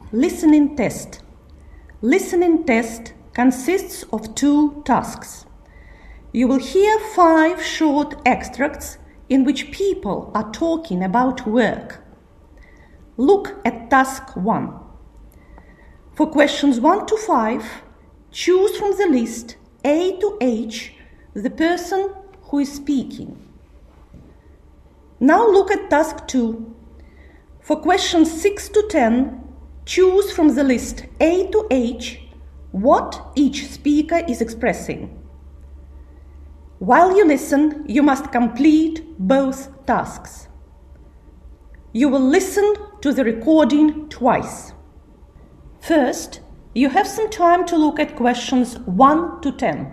Listening test. Listening test consists of 2 tasks. You will hear 5 short extracts in which people are talking about work. Look at task 1. For questions 1 to 5, choose from the list A to H the person who is speaking. Now look at task 2. For questions 6 to 10, choose from the list A to H what each speaker is expressing. While you listen, you must complete both tasks. You will listen to the recording twice. First, you have some time to look at questions 1 to 10.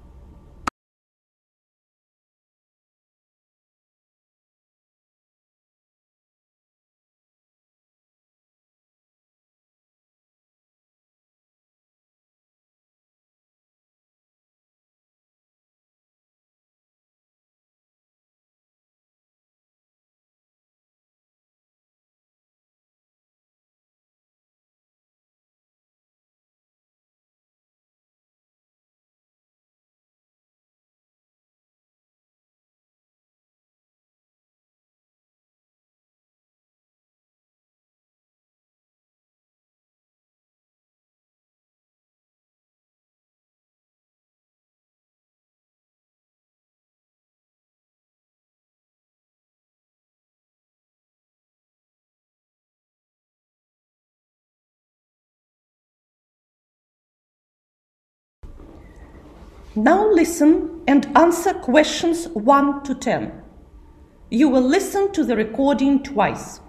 Now listen and answer questions 1 to 10. You will listen to the recording twice.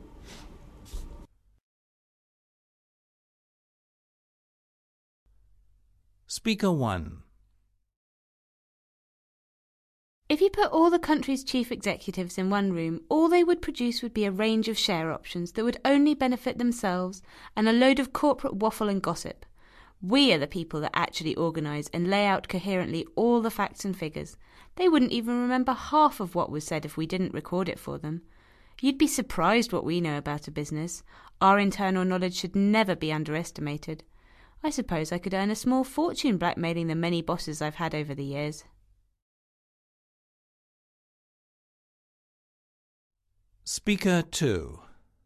Speaker 1. If you put all the country's chief executives in one room, all they would produce would be a range of share options that would only benefit themselves and a load of corporate waffle and gossip. We are the people that actually organise and lay out coherently all the facts and figures. They wouldn't even remember half of what was said if we didn't record it for them. You'd be surprised what we know about a business. Our internal knowledge should never be underestimated. I suppose I could earn a small fortune blackmailing the many bosses I've had over the years. Speaker 2.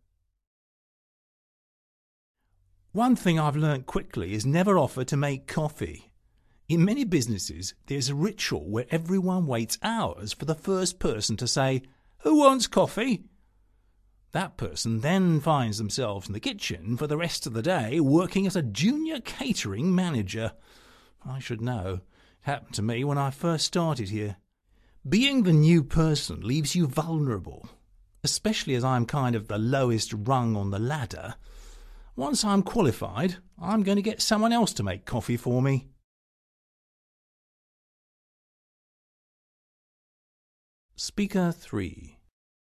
One thing I've learnt quickly is never offer to make coffee. In many businesses, there's a ritual where everyone waits hours for the first person to say, "Who wants coffee?" That person then finds themselves in the kitchen for the rest of the day working as a junior catering manager. I should know. It happened to me when I first started here. Being the new person leaves you vulnerable, especially as I'm kind of the lowest rung on the ladder. Once I'm qualified, I'm going to get someone else to make coffee for me. Speaker 3.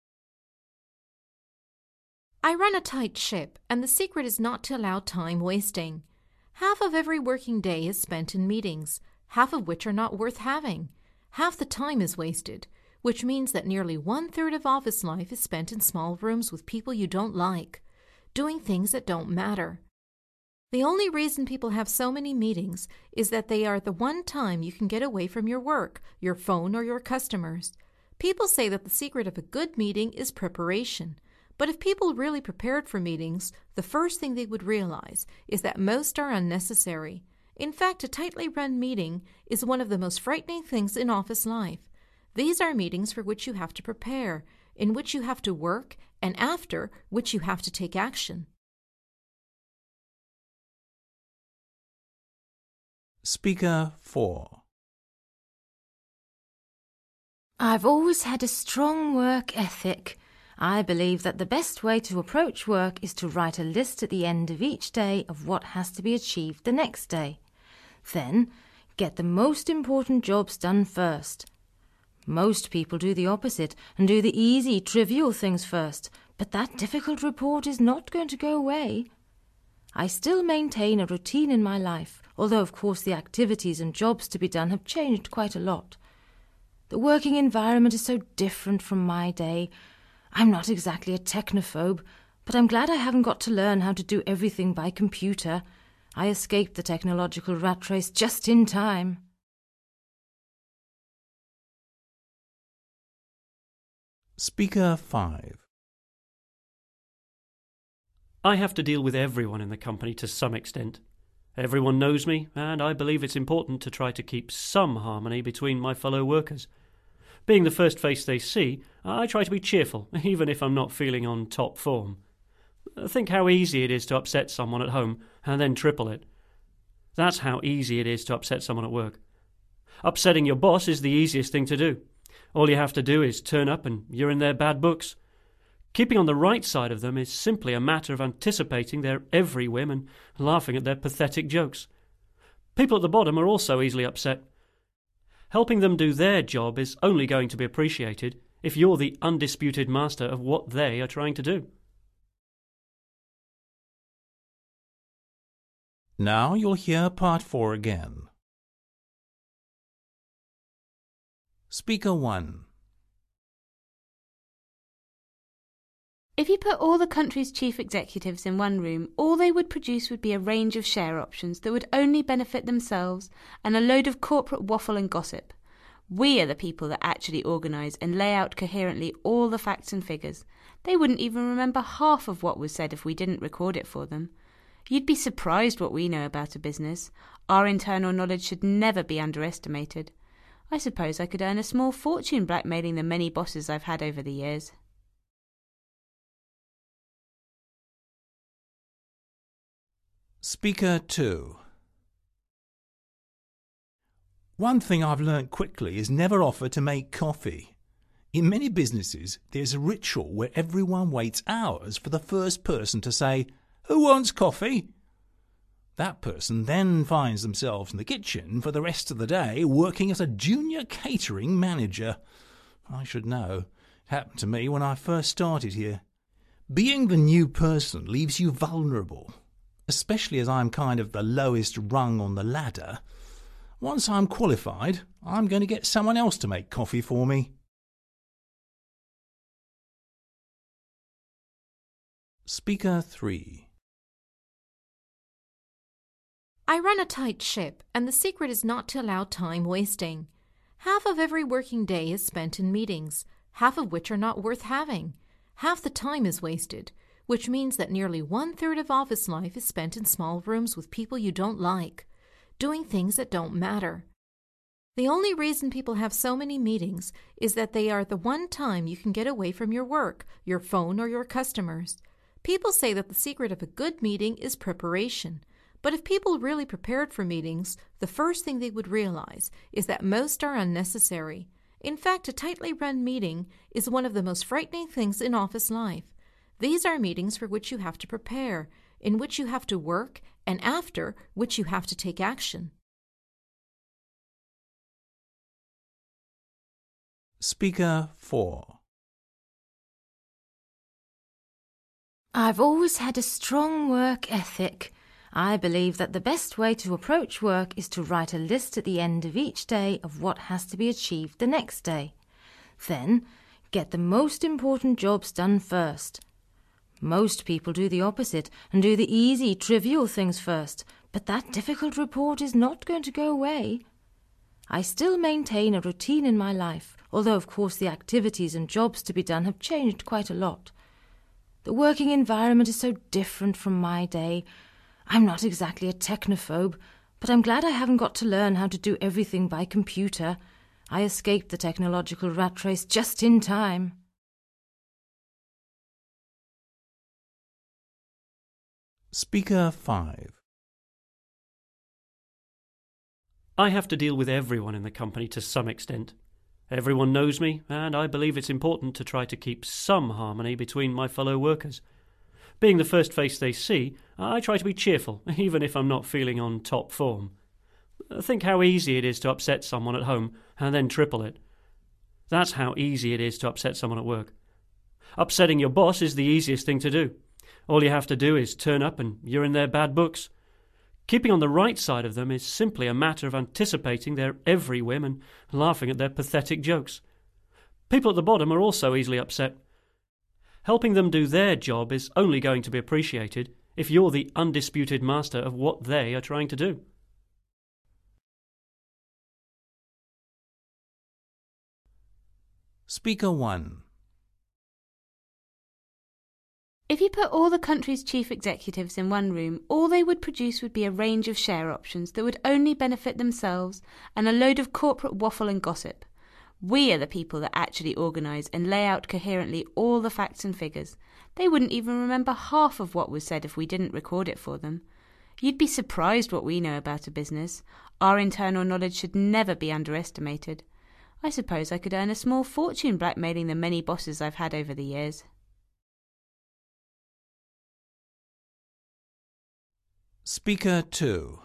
I run a tight ship, and the secret is not to allow time wasting. Half of every working day is spent in meetings, half of which are not worth having. Half the time is wasted, which means that nearly 1/3 of office life is spent in small rooms with people you don't like, doing things that don't matter. The only reason people have so many meetings is that they are the one time you can get away from your work, your phone, or your customers. People say that the secret of a good meeting is preparation. But if people really prepared for meetings, the first thing they would realize is that most are unnecessary. In fact, a tightly run meeting is one of the most frightening things in office life. These are meetings for which you have to prepare, in which you have to work, and after which you have to take action. Speaker 4. I've always had a strong work ethic. I believe that the best way to approach work is to write a list at the end of each day of what has to be achieved the next day. Then, get the most important jobs done first. Most people do the opposite and do the easy, trivial things first, but that difficult report is not going to go away. I still maintain a routine in my life, although of course the activities and jobs to be done have changed quite a lot. The working environment is so different from my day. I'm not exactly a technophobe, but I'm glad I haven't got to learn how to do everything by computer. I escaped the technological rat race just in time. Speaker 5. I have to deal with everyone in the company to some extent. Everyone knows me, and I believe it's important to try to keep some harmony between my fellow workers. Being the first face they see, I try to be cheerful, even if I'm not feeling on top form. Think how easy it is to upset someone at home, and then triple it. That's how easy it is to upset someone at work. Upsetting your boss is the easiest thing to do. All you have to do is turn up and you're in their bad books. Keeping on the right side of them is simply a matter of anticipating their every whim and laughing at their pathetic jokes. People at the bottom are also easily upset. Helping them do their job is only going to be appreciated if you're the undisputed master of what they are trying to do. Now you'll hear part 4 again. Speaker 1. If you put all the country's chief executives in one room, all they would produce would be a range of share options that would only benefit themselves and a load of corporate waffle and gossip. We are the people that actually organise and lay out coherently all the facts and figures. They wouldn't even remember half of what was said if we didn't record it for them. You'd be surprised what we know about a business. Our internal knowledge should never be underestimated. I suppose I could earn a small fortune blackmailing the many bosses I've had over the years. Speaker 2. One thing I've learnt quickly is never offer to make coffee. In many businesses, there's a ritual where everyone waits hours for the first person to say, "Who wants coffee?" That person then finds themselves in the kitchen for the rest of the day working as a junior catering manager. I should know. It happened to me when I first started here. Being the new person leaves you vulnerable, especially as I'm kind of the lowest rung on the ladder. Once I'm qualified, I'm going to get someone else to make coffee for me. Speaker 3. I run a tight ship, and the secret is not to allow time wasting. Half of every working day is spent in meetings, half of which are not worth having. Half the time is wasted, which means that nearly 1/3 of office life is spent in small rooms with people you don't like, doing things that don't matter. The only reason people have so many meetings is that they are the one time you can get away from your work, your phone, or your customers. People say that the secret of a good meeting is preparation. But if people really prepared for meetings, the first thing they would realize is that most are unnecessary. In fact, a tightly run meeting is one of the most frightening things in office life. These are meetings for which you have to prepare, in which you have to work, and after which you have to take action. Speaker 4. I've always had a strong work ethic. I believe that the best way to approach work is to write a list at the end of each day of what has to be achieved the next day. Then, get the most important jobs done first. Most people do the opposite and do the easy, trivial things first, but that difficult report is not going to go away. I still maintain a routine in my life, although of course the activities and jobs to be done have changed quite a lot. The working environment is so different from my day. I'm not exactly a technophobe, but I'm glad I haven't got to learn how to do everything by computer. I escaped the technological rat race just in time. Speaker 5. I have to deal with everyone in the company to some extent. Everyone knows me, and I believe it's important to try to keep some harmony between my fellow workers. Being the first face they see, I try to be cheerful, even if I'm not feeling on top form. Think how easy it is to upset someone at home, and then triple it. That's how easy it is to upset someone at work. Upsetting your boss is the easiest thing to do. All you have to do is turn up and you're in their bad books. Keeping on the right side of them is simply a matter of anticipating their every whim and laughing at their pathetic jokes. People at the bottom are also easily upset. Helping them do their job is only going to be appreciated if you're the undisputed master of what they are trying to do. Speaker 1. If you put all the country's chief executives in one room, all they would produce would be a range of share options that would only benefit themselves and a load of corporate waffle and gossip. We are the people that actually organise and lay out coherently all the facts and figures. They wouldn't even remember half of what was said if we didn't record it for them. You'd be surprised what we know about a business. Our internal knowledge should never be underestimated. I suppose I could earn a small fortune blackmailing the many bosses I've had over the years. Speaker 2.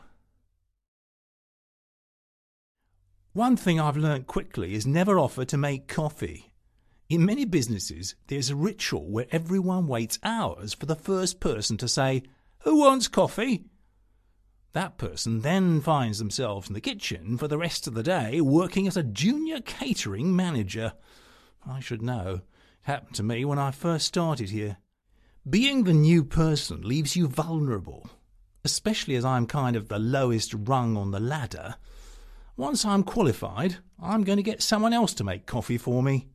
One thing I've learnt quickly is never offer to make coffee. In many businesses, there's a ritual where everyone waits hours for the first person to say, "Who wants coffee?" That person then finds themselves in the kitchen for the rest of the day working as a junior catering manager. I should know. It happened to me when I first started here. Being the new person leaves you vulnerable, especially as I'm kind of the lowest rung on the ladder. Once I'm qualified, I'm going to get someone else to make coffee for me.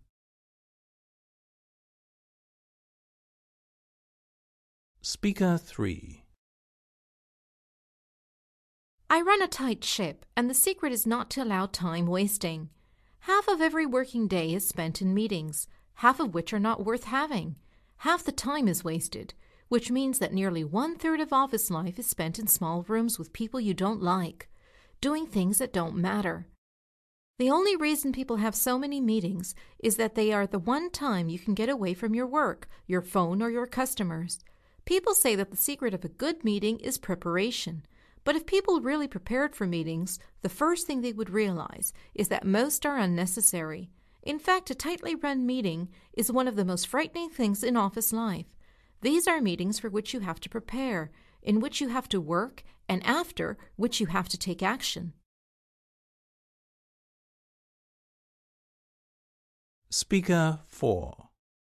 Speaker 3. I run a tight ship, and the secret is not to allow time wasting. Half of every working day is spent in meetings, half of which are not worth having. Half the time is wasted, which means that nearly 1/3 of office life is spent in small rooms with people you don't like, doing things that don't matter. The only reason people have so many meetings is that they are the one time you can get away from your work, your phone, or your customers. People say that the secret of a good meeting is preparation. But if people really prepared for meetings, the first thing they would realize is that most are unnecessary. In fact, a tightly run meeting is one of the most frightening things in office life. These are meetings for which you have to prepare, in which you have to work, and after which you have to take action. Speaker 4.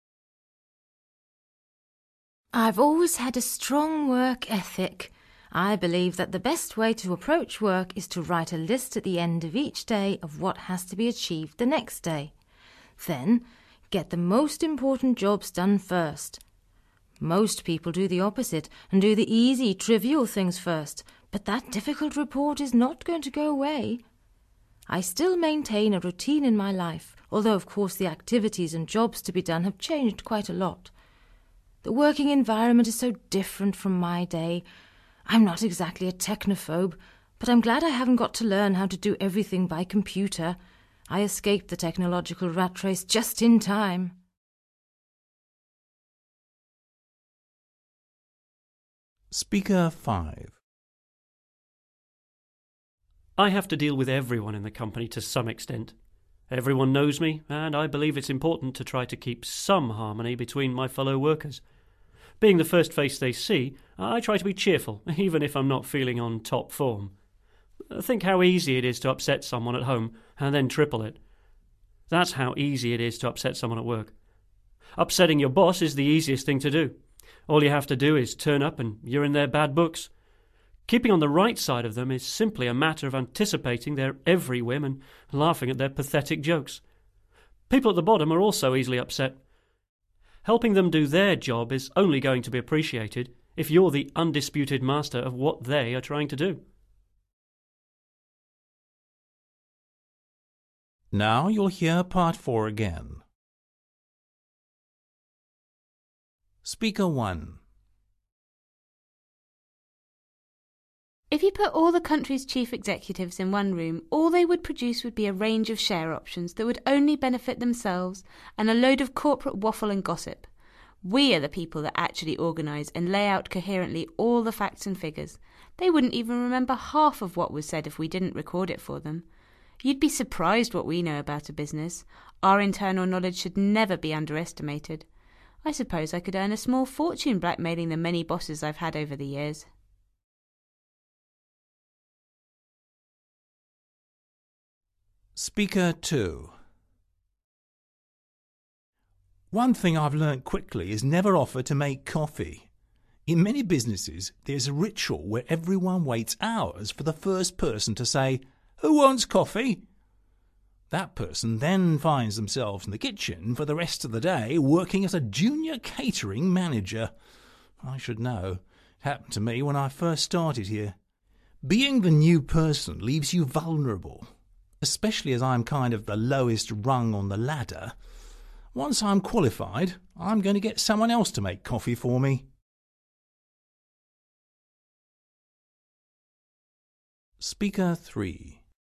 I've always had a strong work ethic. I believe that the best way to approach work is to write a list at the end of each day of what has to be achieved the next day. Then, get the most important jobs done first. Most people do the opposite and do the easy, trivial things first, but that difficult report is not going to go away. I still maintain a routine in my life, although of course the activities and jobs to be done have changed quite a lot. The working environment is so different from my day. I'm not exactly a technophobe, but I'm glad I haven't got to learn how to do everything by computer. I escaped the technological rat race just in time. Speaker 5. I have to deal with everyone in the company to some extent. Everyone knows me, and I believe it's important to try to keep some harmony between my fellow workers. Being the first face they see, I try to be cheerful, even if I'm not feeling on top form. Think how easy it is to upset someone at home, and then triple it. That's how easy it is to upset someone at work. Upsetting your boss is the easiest thing to do. All you have to do is turn up and you're in their bad books. Keeping on the right side of them is simply a matter of anticipating their every whim and laughing at their pathetic jokes. People at the bottom are also easily upset. Helping them do their job is only going to be appreciated if you're the undisputed master of what they are trying to do. Now you'll hear part 4 again. Speaker 1. If you put all the country's chief executives in one room, all they would produce would be a range of share options that would only benefit themselves and a load of corporate waffle and gossip. We are the people that actually organise and lay out coherently all the facts and figures. They wouldn't even remember half of what was said if we didn't record it for them. You'd be surprised what we know about a business. Our internal knowledge should never be underestimated. I suppose I could earn a small fortune blackmailing the many bosses I've had over the years. Speaker 2. One thing I've learnt quickly is never offer to make coffee. In many businesses, there's a ritual where everyone waits hours for the first person to say, "Who wants coffee?" That person then finds themselves in the kitchen for the rest of the day working as a junior catering manager. I should know. It happened to me when I first started here. Being the new person leaves you vulnerable, especially as I'm kind of the lowest rung on the ladder. Once I'm qualified, I'm going to get someone else to make coffee for me. Speaker 3.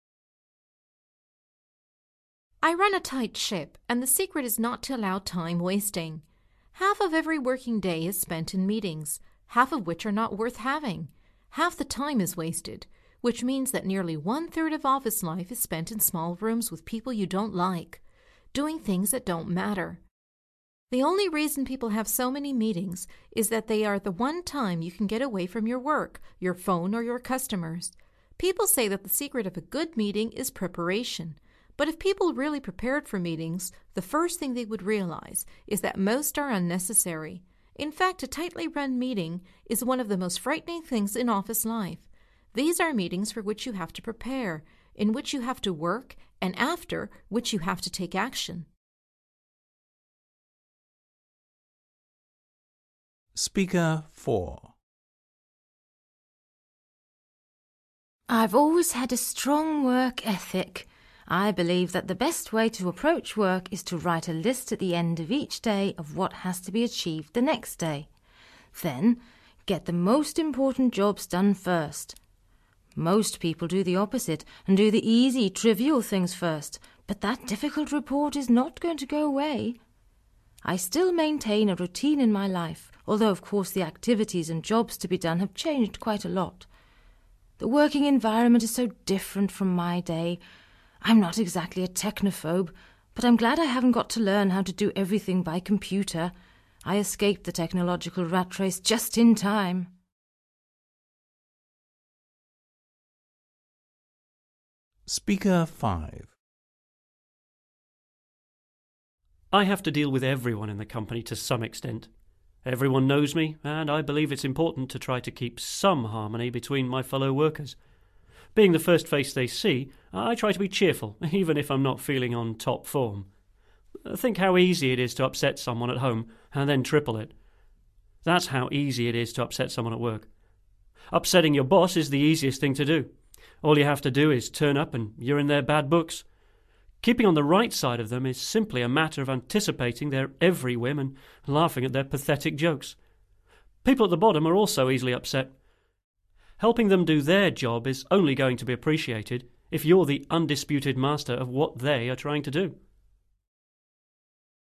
I run a tight ship, and the secret is not to allow time wasting. Half of every working day is spent in meetings, half of which are not worth having. Half the time is wasted, which means that nearly 1/3 of office life is spent in small rooms with people you don't like, doing things that don't matter. The only reason people have so many meetings is that they are the one time you can get away from your work, your phone, or your customers. People say that the secret of a good meeting is preparation. But if people really prepared for meetings, the first thing they would realize is that most are unnecessary. In fact, a tightly run meeting is one of the most frightening things in office life. These are meetings for which you have to prepare, in which you have to work, and after which you have to take action. Speaker 4. I've always had a strong work ethic. I believe that the best way to approach work is to write a list at the end of each day of what has to be achieved the next day. Then, get the most important jobs done first. Most people do the opposite and do the easy, trivial things first, but that difficult report is not going to go away. I still maintain a routine in my life, although of course the activities and jobs to be done have changed quite a lot. The working environment is so different from my day. I'm not exactly a technophobe, but I'm glad I haven't got to learn how to do everything by computer. I escaped the technological rat race just in time. Speaker 5. I have to deal with everyone in the company to some extent. Everyone knows me, and I believe it's important to try to keep some harmony between my fellow workers. Being the first face they see, I try to be cheerful, even if I'm not feeling on top form. Think how easy it is to upset someone at home, and then triple it. That's how easy it is to upset someone at work. Upsetting your boss is the easiest thing to do. All you have to do is turn up and you're in their bad books. Keeping on the right side of them is simply a matter of anticipating their every whim and laughing at their pathetic jokes. People at the bottom are also easily upset. Helping them do their job is only going to be appreciated if you're the undisputed master of what they are trying to do.